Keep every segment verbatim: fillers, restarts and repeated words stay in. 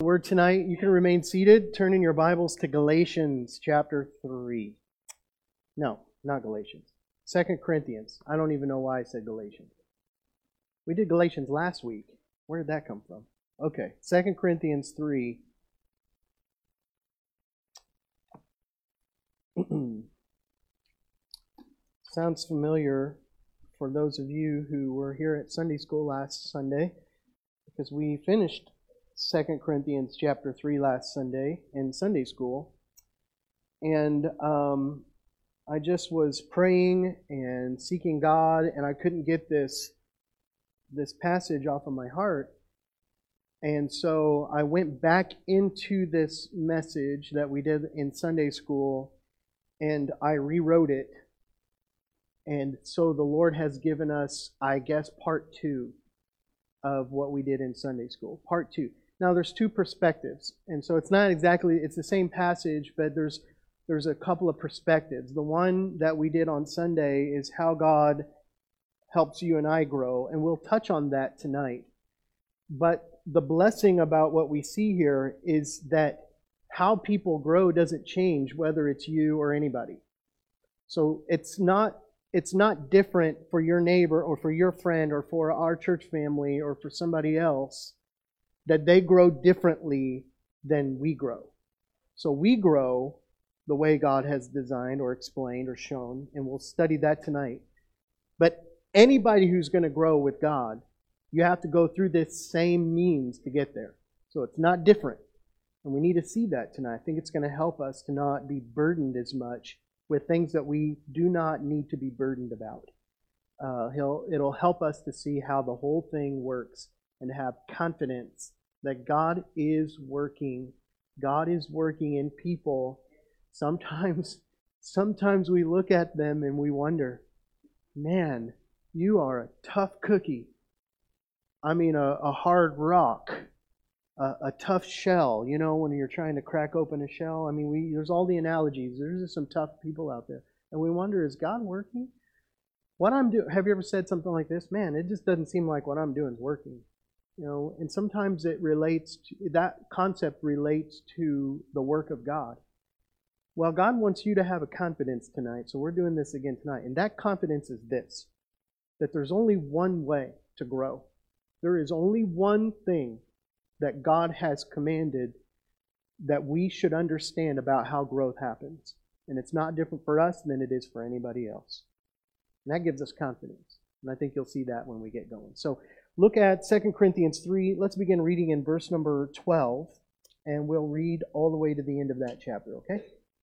Word tonight. You can remain seated. Turn in your Bibles to Galatians chapter three. No, not Galatians. Second Corinthians. I don't even know why I said Galatians. We did Galatians last week. Where did that come from? Okay, Second Corinthians three. Sounds familiar for those of you who were here at Sunday school last Sunday, because we finished Second Corinthians chapter three last Sunday in Sunday school. And um, I just was praying and seeking God, and I couldn't get this, this passage off of my heart. And so I went back into this message that we did in Sunday school, and I rewrote it. And so the Lord has given us, I guess, part two of what we did in Sunday school. Part two. Now, there's two perspectives. And so it's not exactly, it's the same passage, but there's there's a couple of perspectives. The one that we did on Sunday is how God helps you and I grow. And we'll touch on that tonight. But the blessing about what we see here is that how people grow doesn't change whether it's you or anybody. So it's not it's not different for your neighbor or for your friend or for our church family or for somebody else that they grow differently than we grow. So we grow the way God has designed or explained or shown, and we'll study that tonight. But anybody who's going to grow with God, you have to go through this same means to get there. So it's not different. And we need to see that tonight. I think it's going to help us to not be burdened as much with things that we do not need to be burdened about. Uh, he'll, it'll help us to see how the whole thing works and have confidence that God is working. God is working in people. Sometimes, sometimes we look at them and we wonder, man, you are a tough cookie. I mean, a, a hard rock, a, a tough shell. You know, when you're trying to crack open a shell. I mean, we there's all the analogies. There's just some tough people out there, and we wonder, is God working? What I'm doing? Have you ever said something like this? Man, it just doesn't seem like what I'm doing is working. You know, and sometimes it relates to, that concept relates to the work of God. Well, God wants you to have a confidence tonight, so we're doing this again tonight. And that confidence is this, that there's only one way to grow. There is only one thing that God has commanded that we should understand about how growth happens. And it's not different for us than it is for anybody else. And that gives us confidence. And I think you'll see that when we get going. So look at Second Corinthians three. Let's begin reading in verse number twelve. And we'll read all the way to the end of that chapter, okay?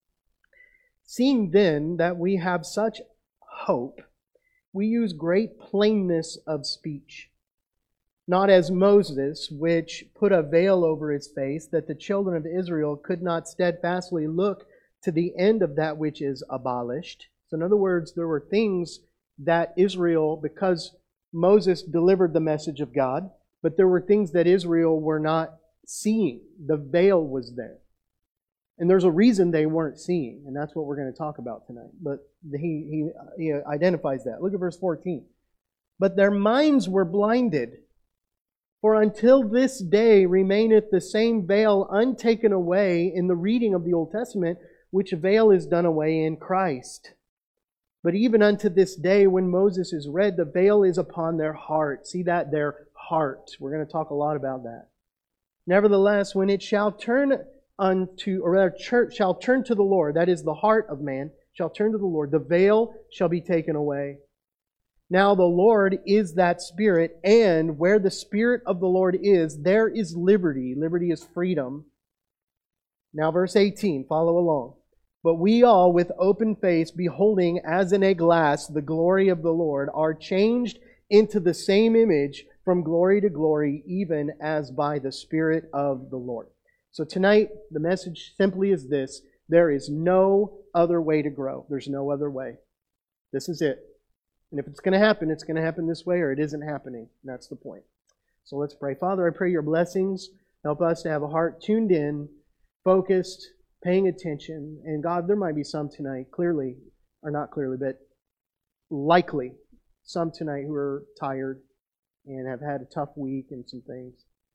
Seeing then that we have such hope, we use great plainness of speech. Not as Moses, which put a veil over his face, that the children of Israel could not steadfastly look to the end of that which is abolished. So in other words, there were things that Israel, because Moses delivered the message of God, but there were things that Israel were not seeing. The veil was there. And there's a reason they weren't seeing, and that's what we're going to talk about tonight. But he, he, he identifies that. Look at verse fourteen. But their minds were blinded. For until this day remaineth the same veil untaken away in the reading of the Old Testament, which veil is done away in Christ. But even unto this day, when Moses is read, the veil is upon their heart. See that? Their heart. We're going to talk a lot about that. Nevertheless, when it shall turn unto, or rather, church shall turn to the Lord, that is the heart of man, shall turn to the Lord, the veil shall be taken away. Now the Lord is that Spirit, and where the Spirit of the Lord is, there is liberty. Liberty is freedom. Now verse eighteen, follow along. But we all, with open face, beholding as in a glass the glory of the Lord, are changed into the same image from glory to glory, even as by the Spirit of the Lord. So tonight, the message simply is this. There is no other way to grow. There's no other way. This is it. And if it's going to happen, it's going to happen this way, or it isn't happening. And that's the point. So let's pray. Father, I pray your blessings. Help us to have a heart tuned in, focused, paying attention. And God, there might be some tonight, clearly, or not clearly, but likely, some tonight who are tired and have had a tough week and some things.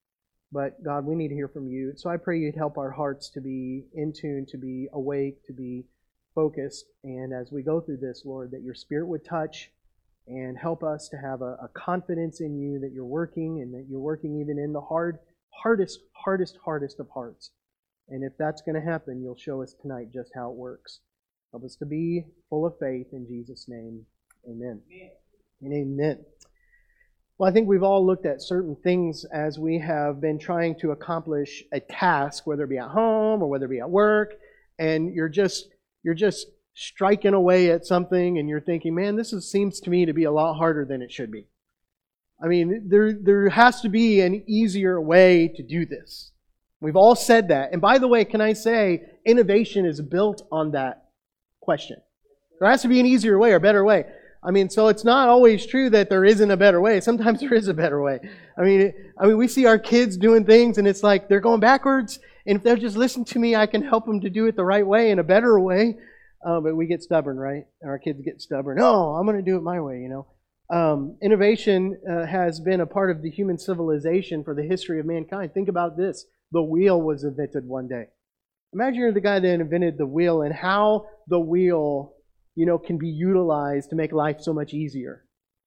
But God, we need to hear from you. So I pray you'd help our hearts to be in tune, to be awake, to be focused. And as we go through this, Lord, that your Spirit would touch and help us to have a, a confidence in you that you're working and that you're working even in the hard, hardest, hardest, hardest of hearts. And if that's going to happen, you'll show us tonight just how it works. Help us to be full of faith in Jesus' name. Amen. Amen. And amen. Well, I think we've all looked at certain things as we have been trying to accomplish a task, whether it be at home or whether it be at work, and you're just you're just striking away at something and you're thinking, man, this is, seems to me to be a lot harder than it should be. I mean, there there has to be an easier way to do this. We've all said that. And by the way, can I say, innovation is built on that question. There has to be an easier way or better way. I mean, so it's not always true that there isn't a better way. Sometimes there is a better way. I mean, I mean, we see our kids doing things and it's like they're going backwards. And if they'll just listen to me, I can help them to do it the right way, in a better way. Uh, but we get stubborn, right? Our kids get stubborn. No, I'm going to do it my way, you know. Um, innovation uh, has been a part of the human civilization for the history of mankind. Think about this. The wheel was invented one day. Imagine you're the guy that invented the wheel and how the wheel, you know, can be utilized to make life so much easier.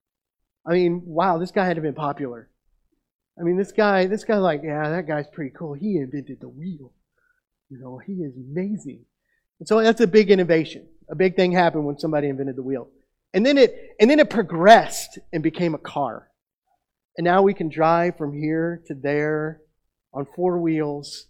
I mean, wow, this guy had to have been popular. I mean, this guy, this guy like, yeah, that guy's pretty cool. He invented the wheel. You know, he is amazing. And so that's a big innovation. A big thing happened when somebody invented the wheel. And then it, and then it progressed and became a car. And now we can drive from here to there on four wheels,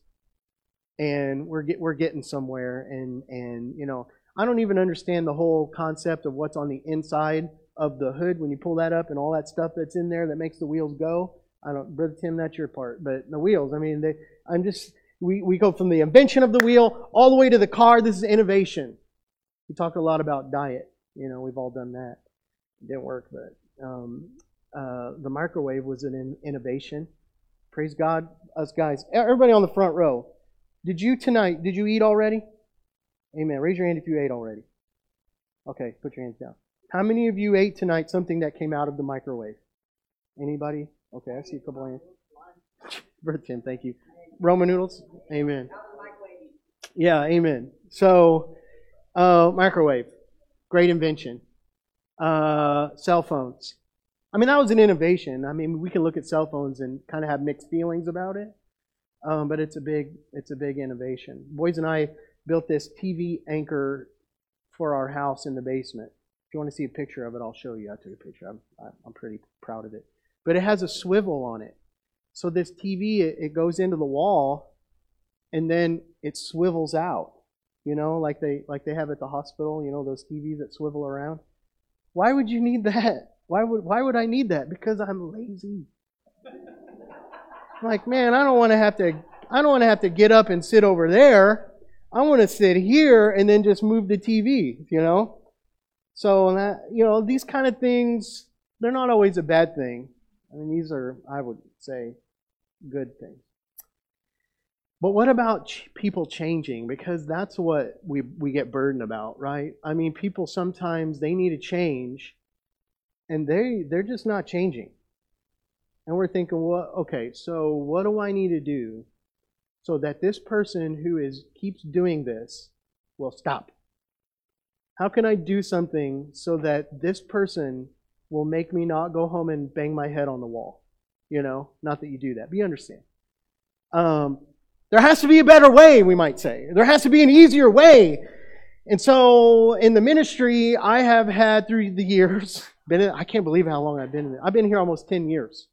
and we're get, we're getting somewhere. And and you know, I don't even understand the whole concept of what's on the inside of the hood when you pull that up and all that stuff that's in there that makes the wheels go. I don't, Brother Tim, that's your part. But the wheels, I mean, they, I'm just, we, we go from the invention of the wheel all the way to the car. This is innovation. We talk a lot about diet. You know, we've all done that. It didn't work, but um, uh, the microwave was an in, innovation. Praise God, us guys. Everybody on the front row. Did you tonight, did you eat already? Amen. Raise your hand if you ate already. Okay, put your hands down. How many of you ate tonight something that came out of the microwave? Anybody? Okay, I see a couple hands. Brother Tim, thank you. Roman noodles? Amen. Yeah, amen. So, uh, microwave. Great invention. Uh, cell phones. I mean, that was an innovation. I mean, we can look at cell phones and kind of have mixed feelings about it. Um, but it's a big, it's a big innovation. Boys and I built this T V anchor for our house in the basement. If you want to see a picture of it, I'll show you. I took a picture. I'm, I'm pretty proud of it. But it has a swivel on it. So this T V, it, it goes into the wall, and then it swivels out. You know, like they like they have at the hospital. You know, those T Vs that swivel around. Why would you need that? Why would Why would I need that? Because I'm lazy. I'm like, man, I don't want to have to. I don't want to have to get up and sit over there. I want to sit here and then just move the T V. You know. So that, you know, these kind of things, they're not always a bad thing. I mean, these are, I would say, good things. But what about ch- people changing? Because that's what we we get burdened about, right? I mean, people sometimes, they need to change, and they, they're just not changing. And we're thinking, well, okay, so what do I need to do so that this person who is keeps doing this will stop? How can I do something so that this person will make me not go home and bang my head on the wall? You know, not that you do that, but you understand. Um, there has to be a better way, we might say. There has to be an easier way. And so in the ministry, I have had through the years, been in, I can't believe how long I've been in it. I've been here almost ten years.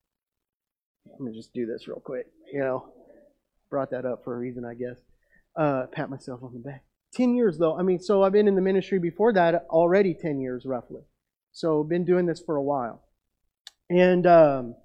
Let me just do this real quick. You know, brought that up for a reason, I guess. Uh, pat myself on the back. ten years though. I mean, so I've been in the ministry before that already ten years roughly. So been doing this for a while. And um,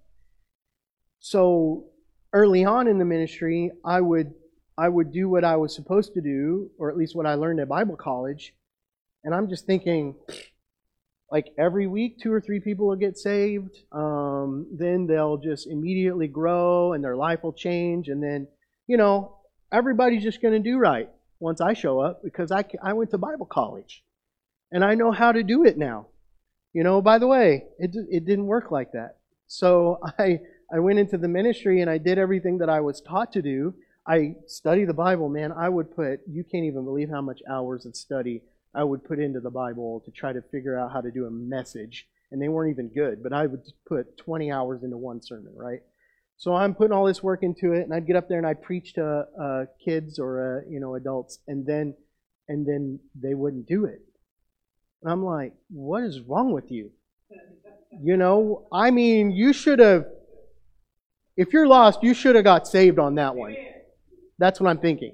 so early on in the ministry, I would I would do what I was supposed to do, or at least what I learned at Bible college. And I'm just thinking, like every week, two or three people will get saved. Um, then they'll just immediately grow and their life will change. And then, you know, everybody's just going to do right once I show up because I, I went to Bible college. And I know how to do it now. You know, by the way, it it didn't work like that. So I I went into the ministry and I did everything that I was taught to do. I study the Bible, man. I would put, you can't even believe how much hours of study I would put into the Bible to try to figure out how to do a message. And they weren't even good, but I would put twenty hours into one sermon, right? So I'm putting all this work into it, and I'd get up there and I'd preach to uh, kids or uh, you know adults, and then and then they wouldn't do it. And I'm like, what is wrong with you? You know, I mean, you should have. If you're lost, you should have got saved on that one. That's what I'm thinking.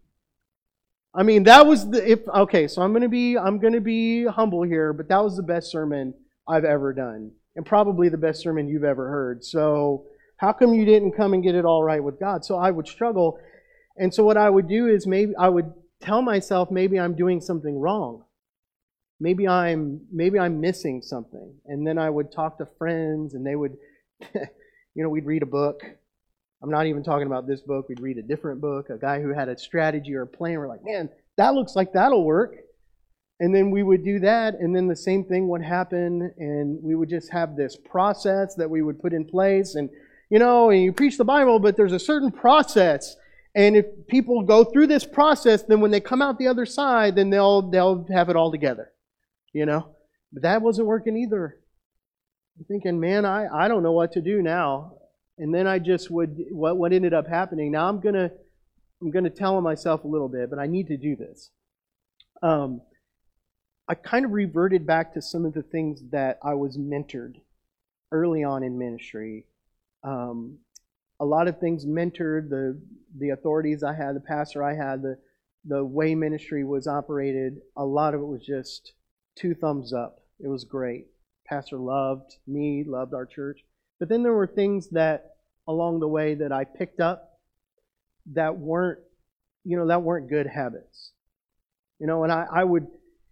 I mean, that was the if okay. So I'm gonna be I'm gonna be humble here, but that was the best sermon I've ever done, and probably the best sermon you've ever heard. So how come you didn't come and get it all right with God? So I would struggle, and so what I would do is maybe I would tell myself maybe I'm doing something wrong. Maybe I'm maybe I'm missing something, and then I would talk to friends, and they would, you know, we'd read a book. I'm not even talking about this book. We'd read a different book, a guy who had a strategy or a plan. We're like, man, that looks like that'll work. And then we would do that, and then the same thing would happen, and we would just have this process that we would put in place. And, you know, and you preach the Bible, but there's a certain process. And if people go through this process, then when they come out the other side, then they'll they'll have it all together. You know? But that wasn't working either. I'm thinking, man, I, I don't know what to do now. And then I just would, what, what ended up happening, now I'm going to I'm gonna tell myself a little bit, but I need to do this. Um, I kind of reverted back to some of the things that I was mentored early on in ministry. Um, a lot of things mentored, the the authorities I had, the pastor I had, the, the way ministry was operated, a lot of it was just two thumbs up. It was great. Pastor loved me, loved our church. But then there were things that along the way that I picked up that weren't, you know, that weren't good habits. You know, and I, I would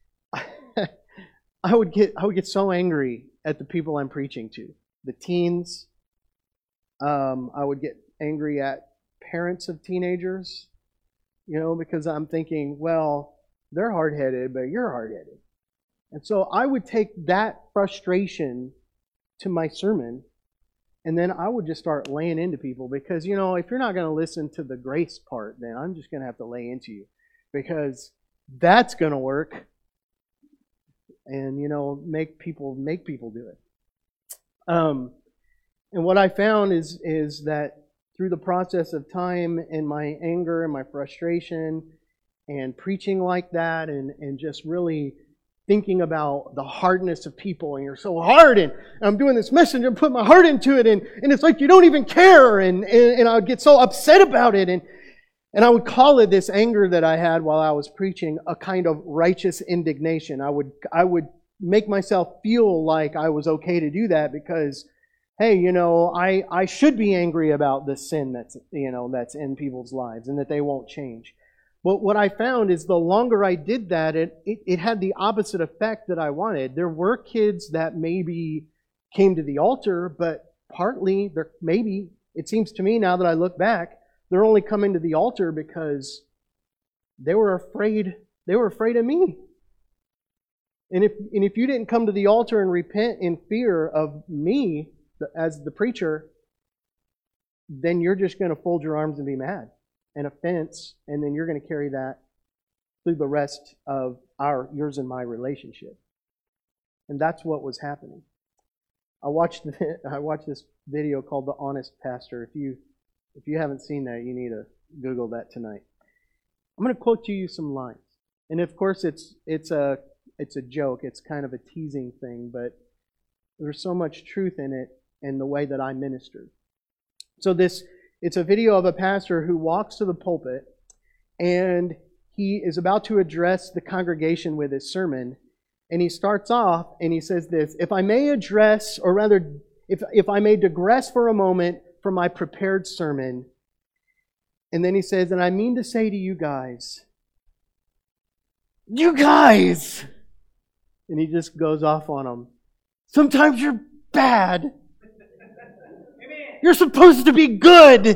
I would get I would get so angry at the people I'm preaching to. The teens. Um, I would get angry at parents of teenagers, you know, because I'm thinking, well, they're hard-headed, but you're hard-headed. And so I would take that frustration to my sermon, and then I would just start laying into people because, you know, if you're not going to listen to the grace part, then I'm just going to have to lay into you because that's going to work. And, you know, make people make people do it. Um, and what I found is is that through the process of time and my anger and my frustration and preaching like that and, and just really thinking about the hardness of people and you're so hard and, and I'm doing this message and put my heart into it and, and it's like you don't even care and, and, and I would get so upset about it and And I would call it this anger that I had while I was preaching a kind of righteous indignation. I would I would make myself feel like I was okay to do that because, hey, you know, I, I should be angry about the sin that's you know that's in people's lives and that they won't change. But what I found is the longer I did that, it, it, it had the opposite effect that I wanted. There were kids that maybe came to the altar, but partly, there maybe, it seems to me now that I look back, they're only coming to the altar because they were afraid. They were afraid of me. And if and if you didn't come to the altar and repent in fear of me as the preacher, then you're just going to fold your arms and be mad. An offense, and then you're going to carry that through the rest of our yours and my relationship. And that's what was happening. I watched the, I watched this video called The Honest Pastor. If you If you haven't seen that, you need to Google that tonight. I'm going to quote to you some lines. And of course, it's it's a it's a joke. It's kind of a teasing thing, but there's so much truth in it and the way that I ministered. So this it's a video of a pastor who walks to the pulpit and he is about to address the congregation with his sermon. And he starts off and he says this, if I may address, or rather, if if I may digress for a moment from my prepared sermon. And then he says, and I mean to say to you guys, you guys! And he just goes off on them. Sometimes you're bad. You're supposed to be good.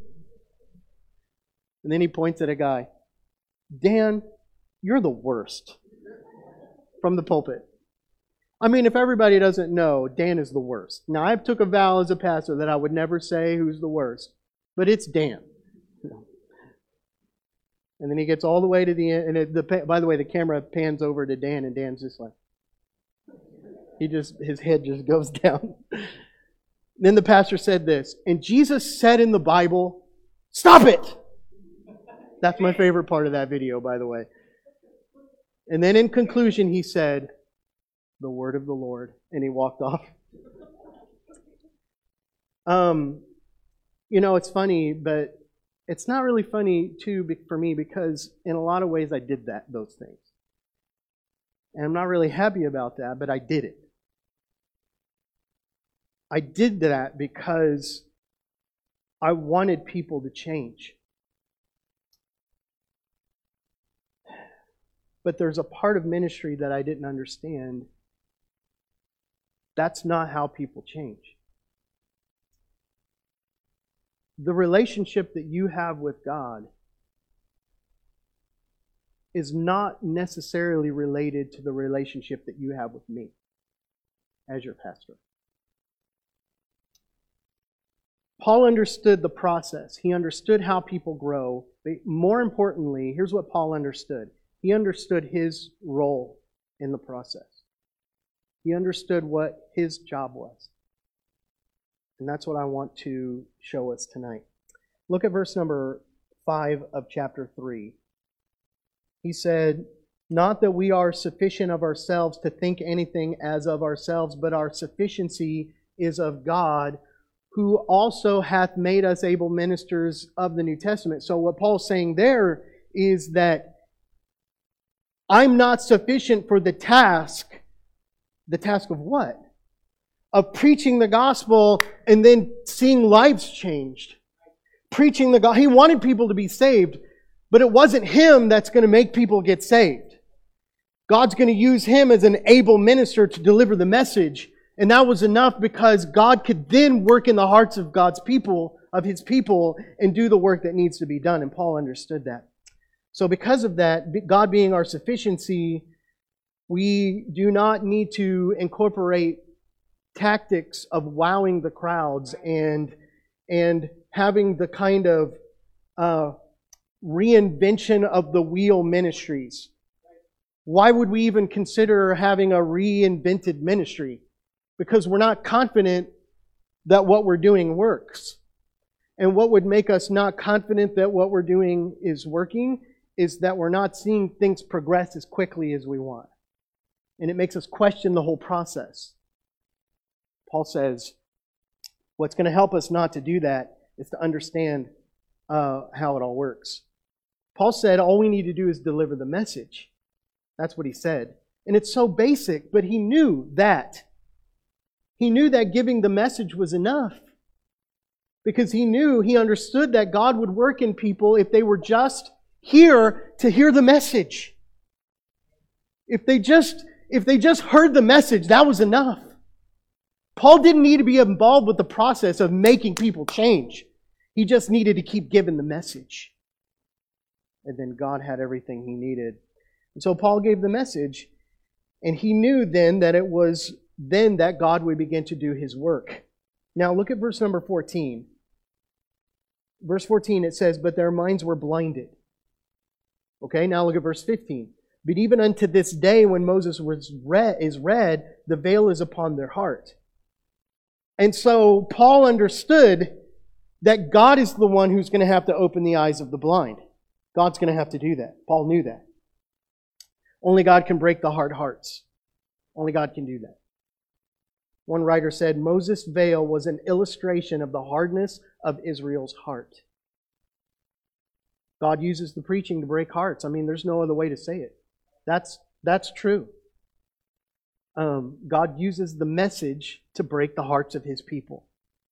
And then he points at a guy. Dan, you're the worst. From the pulpit. I mean, if everybody doesn't know, Dan is the worst. Now, I took a vow as a pastor that I would never say who's the worst, but it's Dan. And then he gets all the way to the end, and it, the, by the way, the camera pans over to Dan, and Dan's just like, he just, his head just goes down. Then the pastor said this, and Jesus said in the Bible, "Stop it!" That's my favorite part of that video, by the way. And then in conclusion, he said, "The word of the Lord," and he walked off. Um, you know, it's funny, but it's not really funny, too, for me, because in a lot of ways I did that, those things. And I'm not really happy about that, but I did it. I did that because I wanted people to change. But there's a part of ministry that I didn't understand. That's not how people change. The relationship that you have with God is not necessarily related to the relationship that you have with me as your pastor. Paul understood the process. He understood how people grow. But more importantly, here's what Paul understood. He understood his role in the process. He understood what his job was. And that's what I want to show us tonight. Look at verse number five of chapter three. He said, "Not that we are sufficient of ourselves to think anything as of ourselves, but our sufficiency is of God, who also hath made us able ministers of the New Testament." So what Paul's saying there is that I'm not sufficient for the task. The task of what? Of preaching the gospel and then seeing lives changed. Preaching the gospel. He wanted people to be saved, but it wasn't him that's going to make people get saved. God's going to use him as an able minister to deliver the message. And that was enough because God could then work in the hearts of God's people, of His people, and do the work that needs to be done. And Paul understood that. So because of that, God being our sufficiency, we do not need to incorporate tactics of wowing the crowds and, and having the kind of uh, reinvention of the wheel ministries. Why would we even consider having a reinvented ministry? Because we're not confident that what we're doing works. And what would make us not confident that what we're doing is working is that we're not seeing things progress as quickly as we want. And it makes us question the whole process. Paul says, what's going to help us not to do that is to understand uh, how it all works. Paul said, all we need to do is deliver the message. That's what he said. And it's so basic, but he knew that. He knew that giving the message was enough. Because he knew, he understood that God would work in people if they were just here to hear the message. If they just, if they just heard the message, that was enough. Paul didn't need to be involved with the process of making people change. He just needed to keep giving the message. And then God had everything he needed. And so Paul gave the message, and he knew then that it was then that God would begin to do His work. Now look at verse number fourteen. Verse fourteen, it says, "But their minds were blinded." Okay, now look at verse fifteen. "But even unto this day when Moses was read, is read, the veil is upon their heart." And so Paul understood that God is the one who's going to have to open the eyes of the blind. God's going to have to do that. Paul knew that. Only God can break the hard hearts. Only God can do that. One writer said, Moses' veil was an illustration of the hardness of Israel's heart. God uses the preaching to break hearts. I mean, there's no other way to say it. That's, that's true. Um, God uses the message to break the hearts of His people.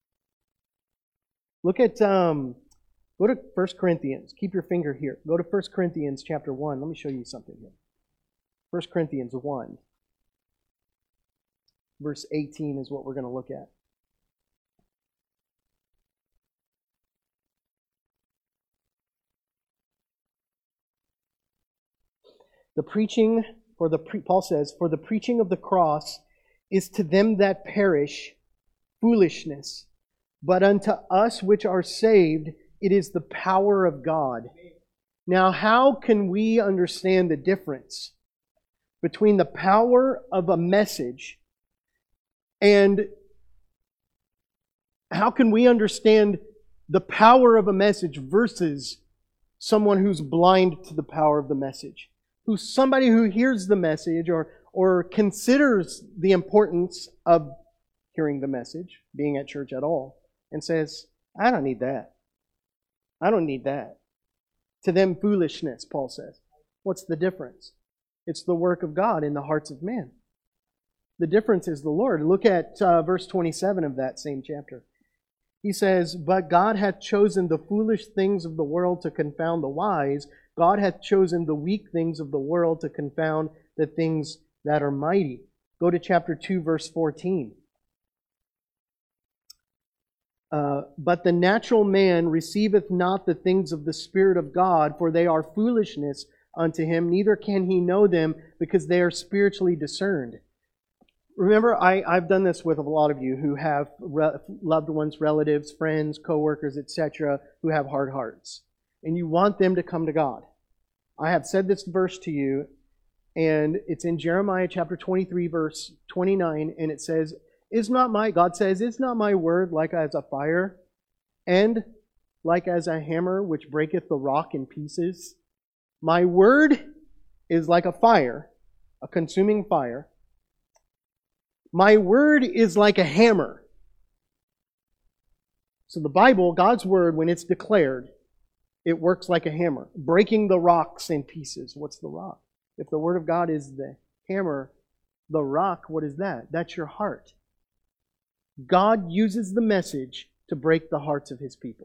Look at, um, go to First Corinthians. Keep your finger here. Go to First Corinthians chapter one. Let me show you something here. First Corinthians one. Verse eighteen is what we're going to look at. The preaching, for the pre- Paul says, "For the preaching of the cross is to them that perish foolishness, but unto us which are saved, it is the power of God. Now, how can we understand the difference between the power of a message and how can we understand the power of a message versus someone who's blind to the power of the message? Who's somebody who hears the message or, or considers the importance of hearing the message, being at church at all, and says, I don't need that. I don't need that. To them, foolishness, Paul says. What's the difference? It's the work of God in the hearts of men. The difference is the Lord. Look at uh, verse twenty-seven of that same chapter. He says, But God hath chosen the foolish things of the world to confound the wise. God hath chosen the weak things of the world to confound the things that are mighty. Go to chapter two, verse fourteen. Uh, but the natural man receiveth not the things of the Spirit of God, for they are foolishness unto him, neither can he know them, because they are spiritually discerned. Remember, I, I've done this with a lot of you who have re- loved ones, relatives, friends, co-workers, et cetera, who have hard hearts. And you want them to come to God. I have said this verse to you, and it's in Jeremiah chapter twenty-three, verse twenty-nine, and it says, Is not my, God says, Is not my word like as a fire, and like as a hammer which breaketh the rock in pieces? My word is like a fire, a consuming fire. My word is like a hammer. So the Bible, God's word, when it's declared, it works like a hammer, breaking the rocks in pieces. What's the rock? If the word of God is the hammer, the rock, what is that? That's your heart. God uses the message to break the hearts of His people.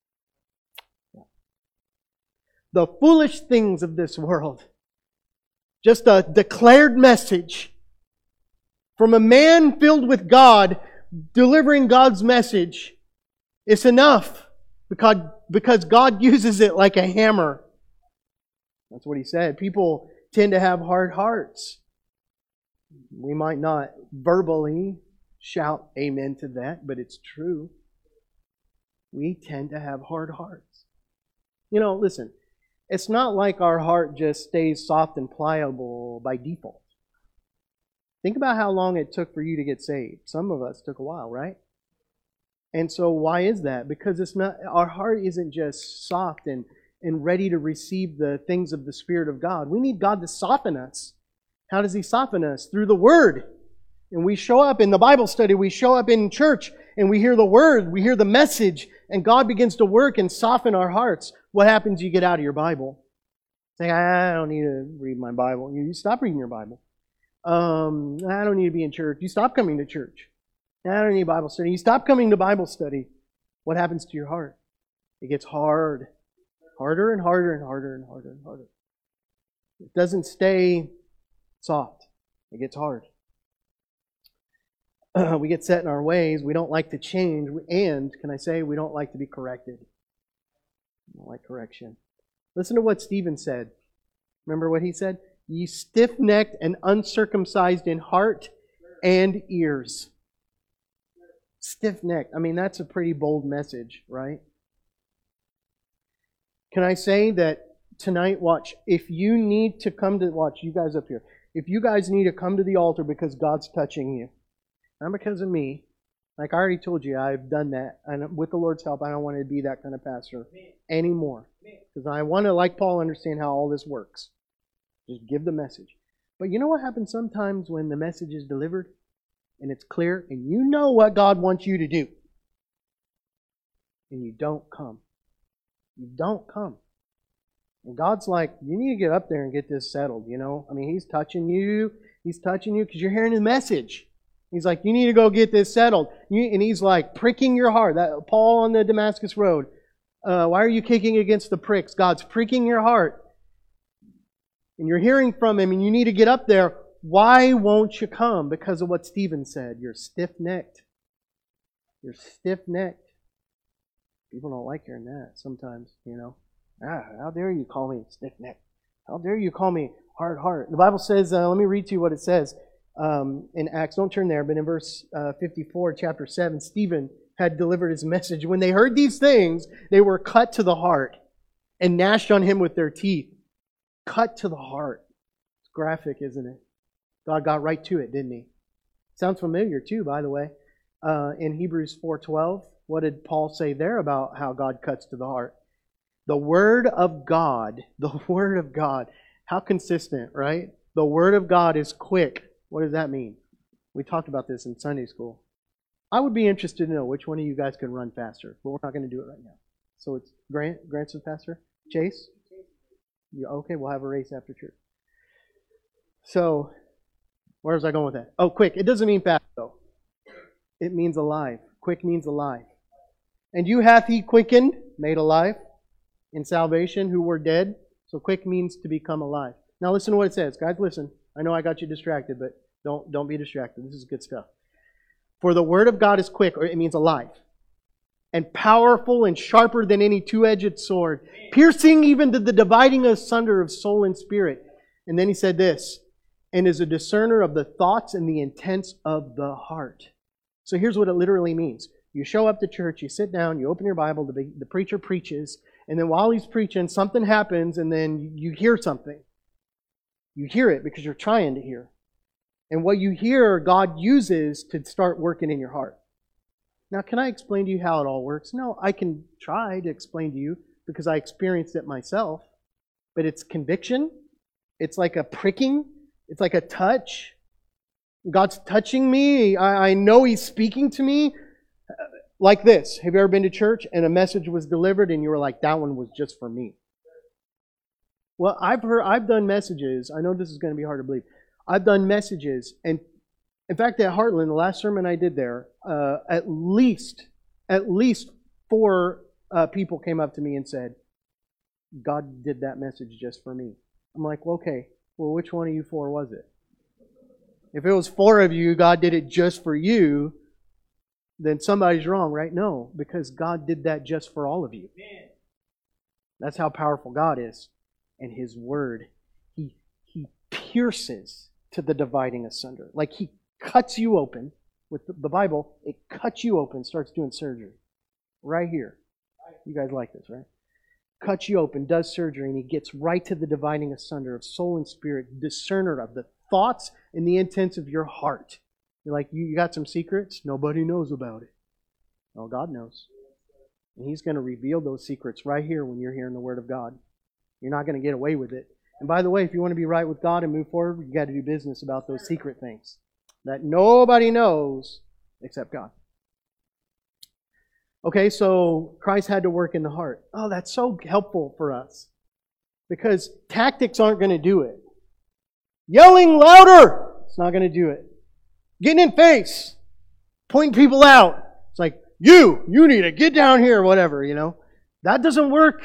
The foolish things of this world, just a declared message from a man filled with God, delivering God's message, it's enough because, because God uses it like a hammer. That's what He said. People tend to have hard hearts. We might not verbally shout amen to that, but it's true. We tend to have hard hearts. You know, listen, it's not like our heart just stays soft and pliable by default. Think about how long it took for you to get saved. Some of us took a while, right? And so why is that? Because it's not, our heart isn't just soft and, and ready to receive the things of the Spirit of God. We need God to soften us. How does He soften us? Through the Word. And we show up in the Bible study, we show up in church, and we hear the Word, we hear the message, and God begins to work and soften our hearts. What happens? You get out of your Bible. Say, I don't need to read my Bible. You stop reading your Bible. Um, I don't need to be in church. You stop coming to church. I don't need Bible study. You stop coming to Bible study. What happens to your heart? It gets hard. Harder and harder and harder and harder and harder. It doesn't stay soft. It gets hard. Uh, we get set in our ways. We don't like to change. And, can I say, we don't like to be corrected. We don't like correction. Listen to what Stephen said. Remember what he said? Ye stiff-necked and uncircumcised in heart and ears. Stiff-necked. I mean, that's a pretty bold message, right? Can I say that tonight, watch, if you need to come to, watch, you guys up here, if you guys need to come to the altar because God's touching you, not because of me, like I already told you, I've done that, and with the Lord's help, I don't want to be that kind of pastor anymore. Because I want to, like Paul, understand how all this works. Just give the message. But you know what happens sometimes when the message is delivered and it's clear and you know what God wants you to do and you don't come. You don't come. And God's like, you need to get up there and get this settled, you know? I mean, He's touching you. He's touching you because you're hearing His message. He's like, you need to go get this settled. And He's like pricking your heart. That Paul on the Damascus Road. Uh, why are you kicking against the pricks? God's pricking your heart. And you're hearing from Him and you need to get up there. Why won't you come? Because of what Stephen said. You're stiff-necked. You're stiff-necked. People don't like hearing that sometimes, you know. Ah, how dare you call me stiff-necked? How dare you call me hard heart? The Bible says, uh, let me read to you what it says. um, in Acts. Don't turn there, but in verse uh, fifty-four, chapter seven, Stephen had delivered his message. When they heard these things, they were cut to the heart and gnashed on him with their teeth. Cut to the heart. It's graphic, isn't it? God got right to it, didn't He? Sounds familiar too, by the way. Uh, in Hebrews four twelve, what did Paul say there about how God cuts to the heart? The Word of God, the Word of God. How consistent, right? The Word of God is quick. What does that mean? We talked about this in Sunday school. I would be interested to know which one of you guys can run faster, but we're not going to do it right now. So it's Grant. Grant's the faster. Chase? You, okay, we'll have a race after church. So, where was I going with that? Oh, quick. It doesn't mean fast, though. It means alive. Quick means alive. And you hath He quickened, made alive, in salvation, who were dead. So quick means to become alive. Now listen to what it says. Guys, listen. I know I got you distracted, but don't, don't be distracted. This is good stuff. For the Word of God is quick, or it means alive, and powerful and sharper than any two-edged sword, piercing even to the dividing asunder of soul and spirit. And then he said this, and is a discerner of the thoughts and the intents of the heart. So here's what it literally means. You show up to church, you sit down, you open your Bible, the, the preacher preaches, and then while he's preaching, something happens, and then you hear something. You hear it because you're trying to hear. And what you hear, God uses to start working in your heart. Now, can I explain to you how it all works? No, I can try to explain to you because I experienced it myself. But it's conviction. It's like a pricking. It's like a touch. God's touching me. I, I know He's speaking to me. Like this. Have you ever been to church and a message was delivered and you were like, that one was just for me? Well, I've heard, I've done messages. I know this is going to be hard to believe. I've done messages, and in fact, at Heartland, the last sermon I did there, uh, at least, at least four uh, people came up to me and said, God did that message just for me. I'm like, well, okay, well, which one of you four was it? If it was four of you, God did it just for you, then somebody's wrong, right? No, because God did that just for all of you. That's how powerful God is. And His Word, He He pierces to the dividing asunder. Like He cuts you open. With the Bible, it cuts you open, starts doing surgery. Right here. You guys like this, right? Cuts you open, does surgery, and He gets right to the dividing asunder of soul and spirit, discerner of the thoughts and the intents of your heart. You're like, you got some secrets? Nobody knows about it. Well, God knows. And He's going to reveal those secrets right here when you're hearing the Word of God. You're not going to get away with it. And by the way, if you want to be right with God and move forward, you've got to do business about those secret things that nobody knows except God. Okay, so Christ had to work in the heart. Oh, that's so helpful for us. Because tactics aren't going to do it. Yelling louder, it's not going to do it. Getting in face, pointing people out. It's like, you, you need to get down here, whatever, you know. That doesn't work.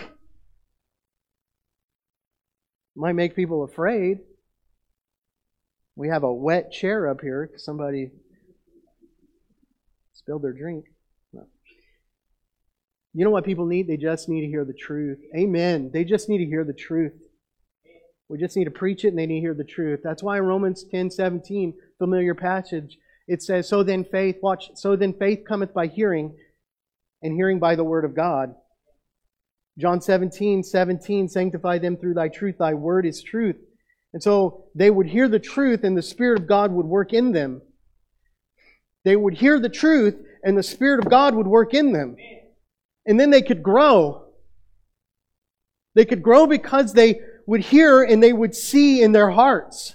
Might make people afraid. We have a wet chair up here because somebody spilled their drink. No. You know what people need? They just need to hear the truth. Amen. They just need to hear the truth. We just need to preach it and they need to hear the truth. That's why Romans ten seventeen, familiar passage, it says, So then faith, watch, so then faith cometh by hearing, and hearing by the word of God. John seventeen, seventeen, sanctify them through Thy truth. Thy word is truth. And so they would hear the truth and the Spirit of God would work in them. They would hear the truth and the Spirit of God would work in them. And then they could grow. They could grow because they would hear and they would see in their hearts.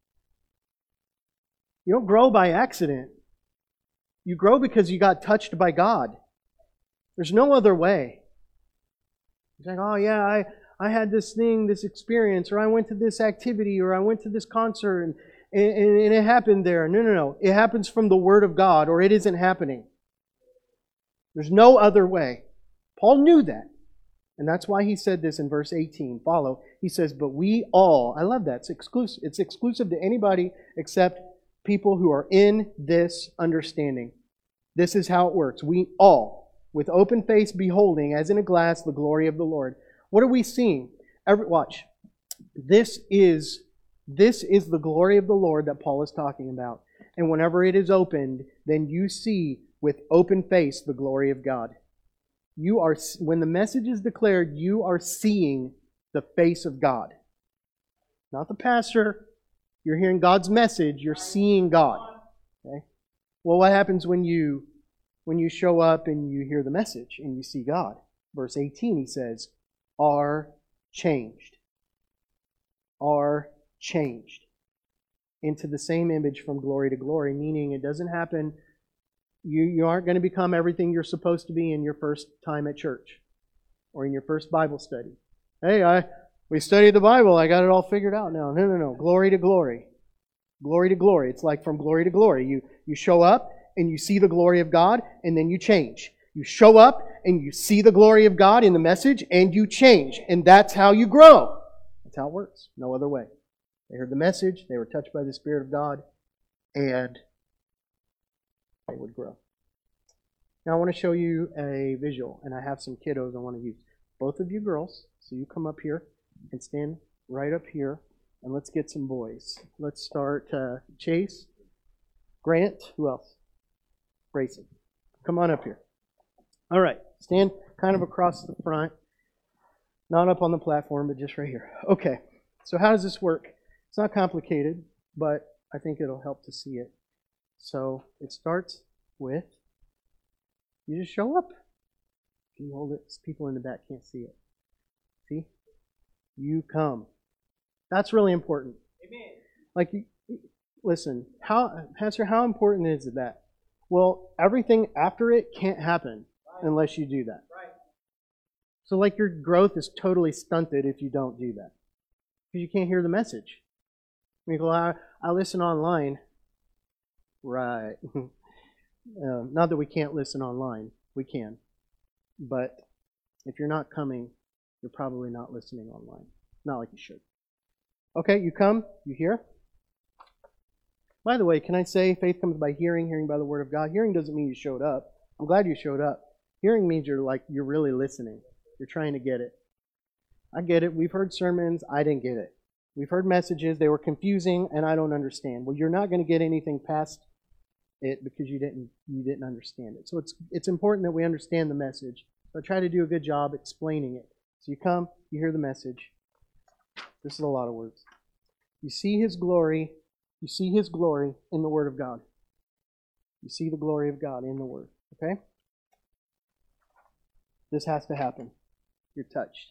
You don't grow by accident. You grow because you got touched by God. There's no other way. It's like, oh yeah, I, I had this thing, this experience, or I went to this activity, or I went to this concert, and, and, and it happened there. No, no, no. It happens from the Word of God, or it isn't happening. There's no other way. Paul knew that. And that's why he said this in verse eighteen. Follow. He says, but we all, I love that. It's exclusive. It's exclusive to anybody except people who are in this understanding. This is how it works. We all, with open face beholding, as in a glass, the glory of the Lord. What are we seeing? Every, watch. This is This is the glory of the Lord that Paul is talking about. And whenever it is opened, then you see with open face the glory of God. You are, when the message is declared, you are seeing the face of God. Not the pastor. You're hearing God's message. You're seeing God. Okay? Well, what happens when you when you show up and you hear the message and you see God? Verse eighteen, he says, are changed. Are changed into the same image from glory to glory, meaning it doesn't happen, you, you aren't going to become everything you're supposed to be in your first time at church or in your first Bible study. Hey, I we studied the Bible, I got it all figured out now. No, no, no. Glory to glory. Glory to glory. It's like from glory to glory. You, you show up and you see the glory of God and then you change. You show up and you see the glory of God in the message and you change. And that's how you grow. That's how it works. No other way. They heard the message, they were touched by the Spirit of God, and they would grow. Now I want to show you a visual, and I have some kiddos I want to use. Both of you girls, so you come up here and stand right up here, and let's get some boys. Let's start uh, Chase, Grant, who else? Grayson. Come on up here. All right, stand kind of across the front, not up on the platform, but just right here. Okay, so how does this work? It's not complicated, but I think it'll help to see it. So it starts with, you just show up. Can you hold it? People in the back can't see it. See? You come. That's really important. Amen. Like, listen, how, Pastor, how important is that? Well, everything after it can't happen right. unless you do that. Right. So like your growth is totally stunted if you don't do that. Because you can't hear the message. You go, I, I listen online. Right. uh, not that we can't listen online. We can. But if you're not coming, you're probably not listening online. Not like you should. Okay, you come, you hear. By the way, can I say faith comes by hearing, hearing by the Word of God? Hearing doesn't mean you showed up. I'm glad you showed up. Hearing means you're like, you're really listening. You're trying to get it. I get it. We've heard sermons. I didn't get it. We've heard messages, they were confusing, and I don't understand. Well, you're not going to get anything past it because you didn't you didn't understand it. So it's it's important that we understand the message. So I try to do a good job explaining it. So you come, you hear the message. This is a lot of words. You see His glory, you see His glory in the Word of God. You see the glory of God in the Word. Okay? This has to happen. You're touched.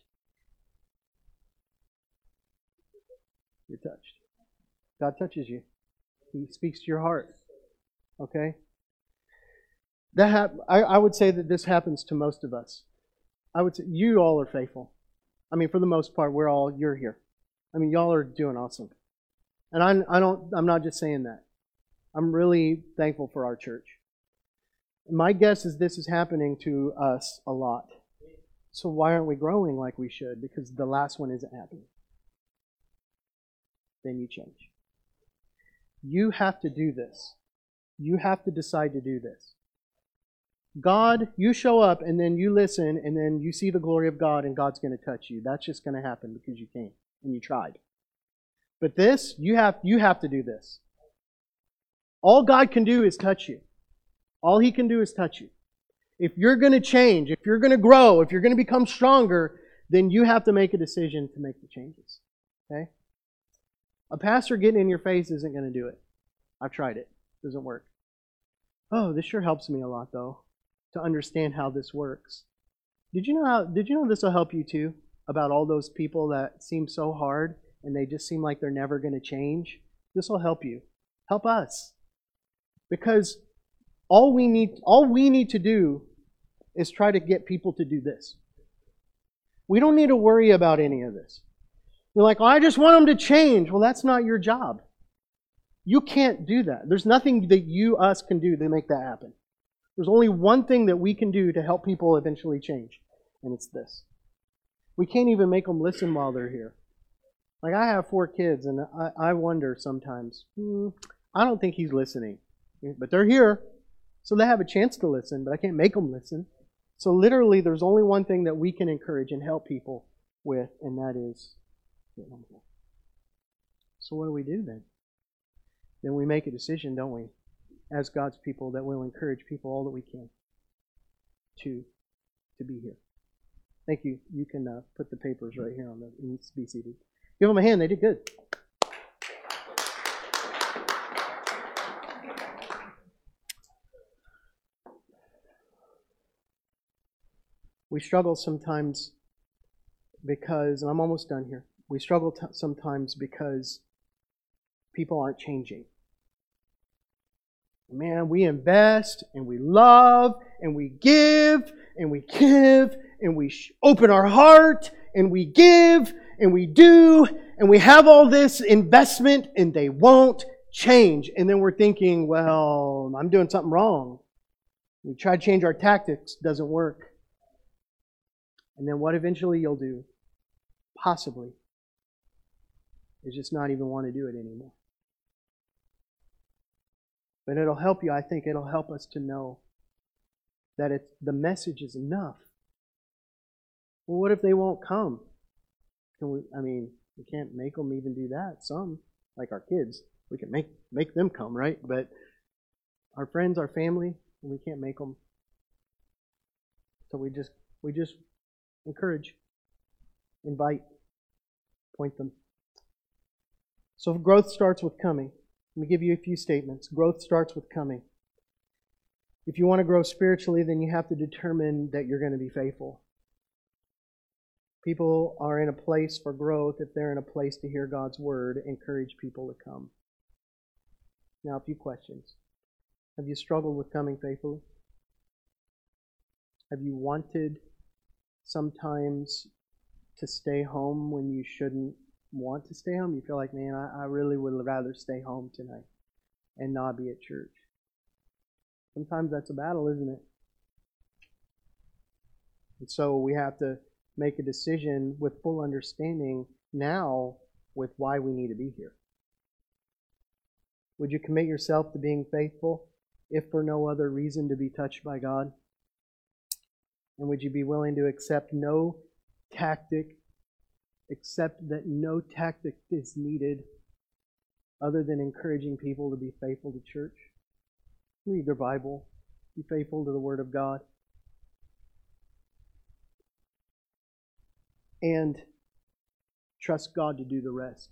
You're touched. God touches you. He speaks to your heart. Okay? That hap- I, I would say that this happens to most of us. I would say you all are faithful. I mean, for the most part, we're all, you're here. I mean, y'all are doing awesome. And I'm, I don't, I'm not just saying that. I'm really thankful for our church. My guess is this is happening to us a lot. So why aren't we growing like we should? Because the last one isn't happening. Then you change. You have to do this. You have to decide to do this. God, you show up and then you listen and then you see the glory of God and God's going to touch you. That's just going to happen because you came and you tried. But this, you have, you have to do this. All God can do is touch you. All He can do is touch you. If you're going to change, if you're going to grow, if you're going to become stronger, then you have to make a decision to make the changes. Okay? A pastor getting in your face isn't going to do it. I've tried it. It doesn't work. Oh, this sure helps me a lot, though, to understand how this works. Did you know how? Did you know this will help you too? About all those people that seem so hard and they just seem like they're never going to change. This will help you. Help us. Because all we need, all we need to do is try to get people to do this. We don't need to worry about any of this. You're like, oh, I just want them to change. Well, that's not your job. You can't do that. There's nothing that you, us, can do to make that happen. There's only one thing that we can do to help people eventually change, and it's this. We can't even make them listen while they're here. Like, I have four kids, and I, I wonder sometimes, hmm, I don't think he's listening. But they're here, so they have a chance to listen, but I can't make them listen. So literally, there's only one thing that we can encourage and help people with, and that is get them here. So what do we do then? Then we make a decision, don't we, as God's people, that we'll encourage people all that we can to, to be here. Thank you. You can uh, put the papers right here on the, and be seated. Give them a hand. They did good. We struggle sometimes because, and I'm almost done here, we struggle t- sometimes because people aren't changing. Man, we invest and we love and we give and we give and we sh- open our heart and we give and we do and we have all this investment and they won't change. And then we're thinking, well, I'm doing something wrong. We try to change our tactics, doesn't work. And then what eventually you'll do, possibly, is just not even want to do it anymore. But it'll help you, I think it'll help us to know that it's, the message is enough. Well, what if they won't come? Can we, I mean, we can't make them even do that. Some, like our kids, we can make, make them come, right? But our friends, our family, we can't make them. So we just, we just encourage, invite, point them. So growth starts with coming. Let me give you a few statements. Growth starts with coming. If you want to grow spiritually, then you have to determine that you're going to be faithful. People are in a place for growth if they're in a place to hear God's word. Encourage people to come. Now, a few questions. Have you struggled with coming faithfully? Have you wanted sometimes to stay home when you shouldn't want to stay home? You feel like, man, I, I really would rather stay home tonight and not be at church. Sometimes that's a battle, isn't it? And so we have to make a decision with full understanding now with why we need to be here. Would you commit yourself to being faithful, if for no other reason to be touched by God? And would you be willing to accept no tactic, except that no tactic is needed other than encouraging people to be faithful to church? Read their Bible. Be faithful to the Word of God. And trust God to do the rest.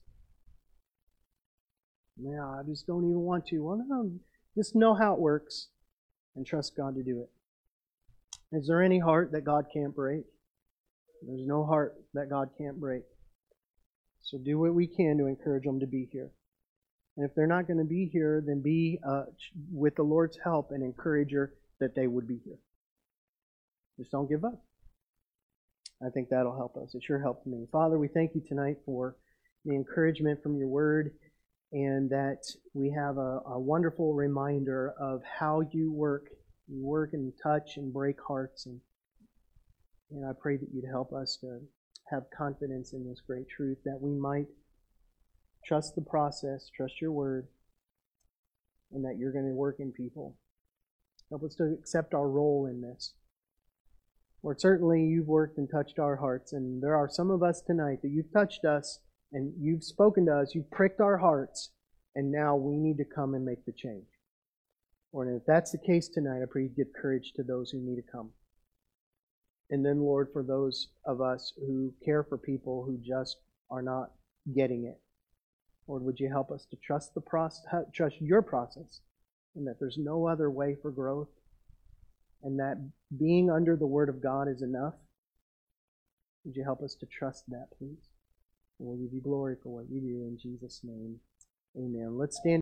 Yeah, I just don't even want to. Well, no, just know how it works and trust God to do it. Is there any heart that God can't break? There's no heart that God can't break. So do what we can to encourage them to be here. And if they're not going to be here, then be, uh, with the Lord's help, an encourager that they would be here. Just don't give up. I think that'll help us. It sure helped me. Father, we thank you tonight for the encouragement from your word, and that we have a, a wonderful reminder of how you work. You work and touch and break hearts. And, and I pray that you'd help us to have confidence in this great truth, that we might trust the process, trust your word, and that you're going to work in people. Help us to accept our role in this. Lord, certainly you've worked and touched our hearts, and there are some of us tonight that you've touched us, and you've spoken to us, you've pricked our hearts, and now we need to come and make the change. Lord, and if that's the case tonight, I pray you give courage to those who need to come. And then, Lord, for those of us who care for people who just are not getting it, Lord, would you help us to trust the process, trust your process, and that there's no other way for growth, and that being under the Word of God is enough? Would you help us to trust that, please? And we'll give you glory for what you do in Jesus' name. Amen. Let's stand.